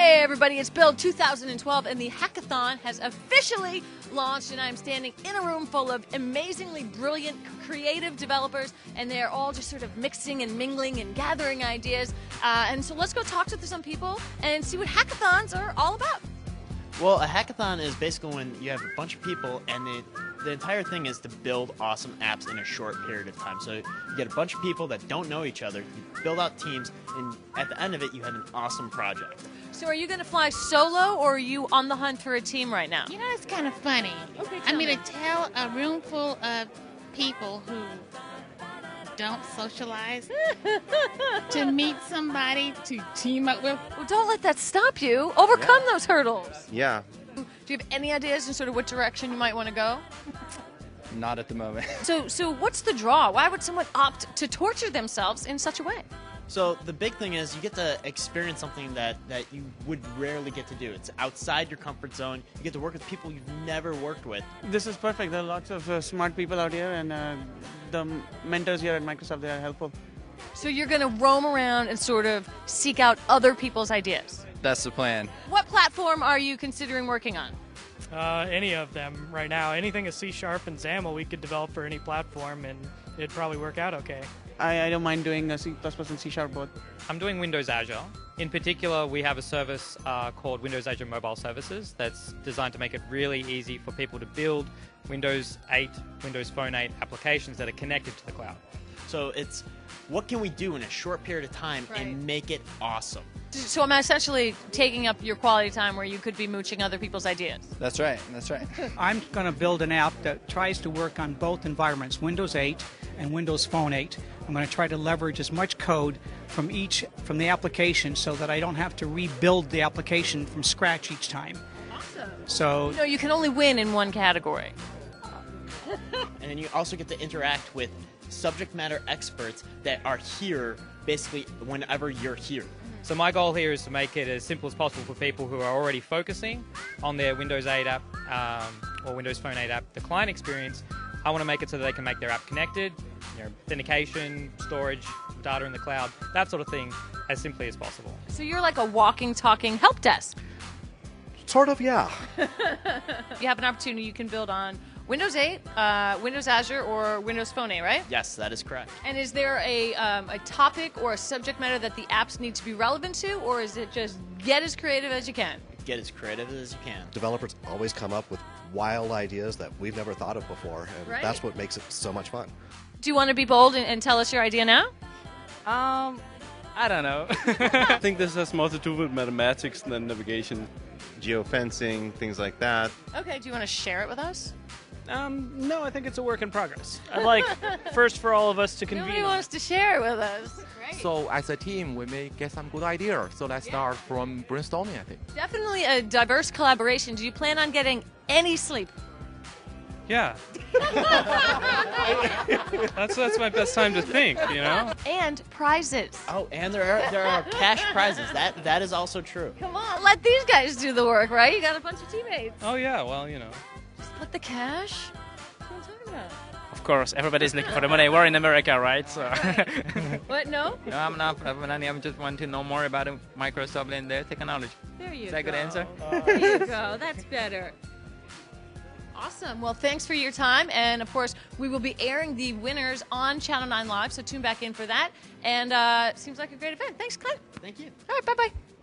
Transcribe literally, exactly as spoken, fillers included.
Hey everybody, it's Build two thousand twelve and the hackathon has officially launched, and I'm standing in a room full of amazingly brilliant, creative developers, and they're all just sort of mixing and mingling and gathering ideas. Uh, and so let's go talk to some people and see what hackathons are all about. Well, a hackathon is basically when you have a bunch of people and the, the entire thing is to build awesome apps in a short period of time. So you get a bunch of people that don't know each other, you build out teams, and at the end of it, you have an awesome project. So are you going to fly solo, or are you on the hunt for a team right now? You know, it's kind of funny. Okay, I mean, me. to tell a room full of people who don't socialize to meet somebody to team up with. Well, don't let that stop you. Overcome Yeah. those hurdles. Yeah. Do you have any ideas in sort of what direction you might want to go? Not at the moment. So, so what's the draw? Why would someone opt to torture themselves in such a way? So the big thing is you get to experience something that, that you would rarely get to do. It's outside your comfort zone. You get to work with people you've never worked with. This is perfect. There are lots of uh, smart people out here, and uh, the mentors here at Microsoft, they are helpful. So you're going to roam around and sort of seek out other people's ideas. That's the plan. What platform are you considering working on? Uh, any of them right now. Anything is C Sharp and XAML we could develop for any platform, and it'd probably work out okay. I, I don't mind doing a C plus plus and C Sharp both. I'm doing Windows Azure. In particular, we have a service uh, called Windows Azure Mobile Services that's designed to make it really easy for people to build Windows eight, Windows Phone eight applications that are connected to the cloud. So it's what can we do in a short period of time Right. and make it awesome? So I'm essentially taking up your quality time where you could be mooching other people's ideas. That's right. That's right. I'm going to build an app that tries to work on both environments, Windows eight and Windows Phone eight. I'm going to try to leverage as much code from each from the application so that I don't have to rebuild the application from scratch each time. Awesome. So No, you can only win in one category. And then you also get to interact with subject matter experts that are here basically whenever you're here. So my goal here is to make it as simple as possible for people who are already focusing on their Windows eight app um, or Windows Phone eight app, the client experience. I want to make it so that they can make their app connected, you know, authentication, storage, data in the cloud, that sort of thing, as simply as possible. So you're like a walking, talking help desk. Sort of, yeah. You have an opportunity you can build on Windows eight, uh, Windows Azure, or Windows Phone eight, right? Yes, that is correct. And is there a, um, a topic or a subject matter that the apps need to be relevant to, or is it just get as creative as you can? Get as creative as you can. Developers always come up with wild ideas that we've never thought of before, and Right. that's what makes it so much fun. Do you want to be bold and, and tell us your idea now? Um, I don't know. I think this has more to do with mathematics than navigation. Geofencing, things like that. Okay, do you want to share it with us? Um, no, I think it's a work in progress. I'd like first for all of us to Nobody convene. on wants to share it with us. Great. So as a team, we may get some good ideas. So let's start from brainstorming, I think. Definitely a diverse collaboration. Do you plan on getting any sleep? Yeah. that's that's my best time to think, you know? And prizes. Oh, and there are there are cash prizes. That that is also true. Come on, let these guys do the work, right? You got a bunch of teammates. Oh yeah, well, you know. Split the cash. What are you talking about? Of course, everybody's looking for the money. We're in America, right? So. What? No? No, I'm not. I just want to know more about Microsoft and their technology. There you Is go. that a good answer? There you go. That's better. Awesome. Well, thanks for your time. And, of course, we will be airing the winners on Channel nine Live, so tune back in for that. And uh, seems like a great event. Thanks, Clint. Thank you. All right, bye-bye.